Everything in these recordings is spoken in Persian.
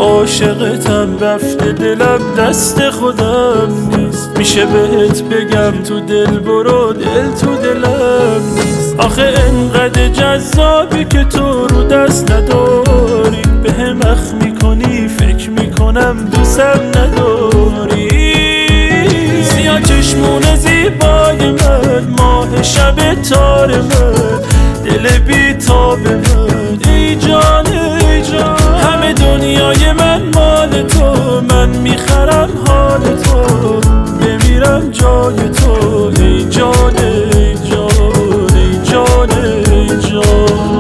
عاشقتم رفته دلم دست خودم نیست. میشه بهت بگم تو دل برو دل تو دلم نیست. آخه انقدر جذابی که تو رو دست نداری، بهم اخ میکنی فکر میکنم دوستم نداری. سیاه چشمون زیبای من، ماه شب تار من، دل بی تاب من، ای جان ای جان. همه دنیای من مال تو، من میخرم حال تو، بمیرم جای تو، ای جان ای جان ای جان ای جان.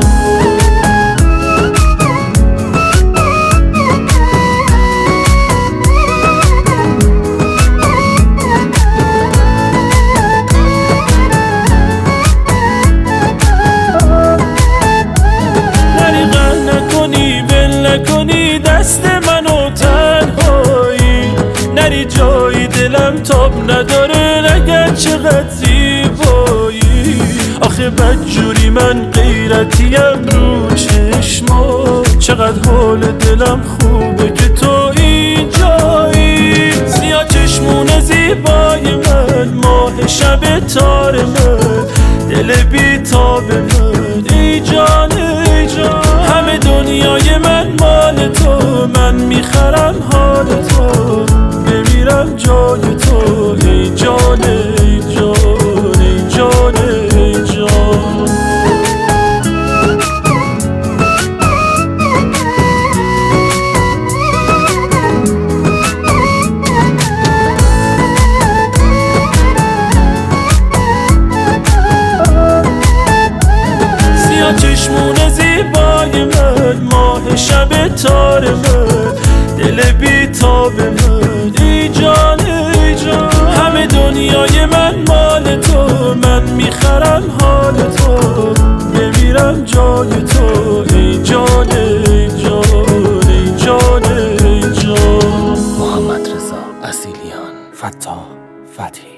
نکنی دست منو تنهایی، نری جایی دلم تاب نداره نگر چقدر زیبایی. آخه بدجوری من غیرتیم رو چشما، چقدر حال دلم خوبه که تو اینجایی. سیاه چشمون زیبای من، ماه شب تار من، دل بی تاب من، ای جان ای جان. همه دنیای من مال تو، من میخرم حال تو، بمیرم جای تو، ای جان ای جان ای جان ای جان. سیاه چشمون زیبای من، ماه شب تار من، دل بی تاب من، ای جان ای جان. همه دنیای من مال تو، من میخرم حال تو، بمیرم جای تو، ای جان ای جان ای جان ای جان. محمد رضا اصیلیان، فتاح فتحی.